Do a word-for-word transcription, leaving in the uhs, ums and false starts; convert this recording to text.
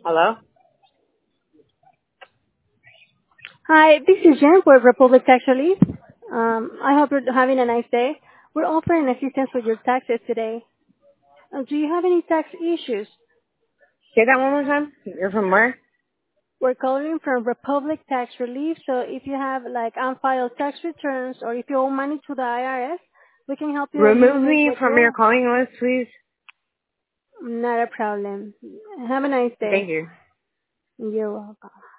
Hello? Hi, this is Jen for Republic Tax Relief. Um, I hope you're having a nice day. We're offering assistance with your taxes today. Uh, do you have any tax issues? Say that one more time. You're from where? We're calling from Republic Tax Relief, so if you have like unfiled tax returns or if you owe money to the I R S, we can help you Remove eliminate me what you from your owe. calling list, please. Not a problem. Have a nice Thank day. you. You're welcome.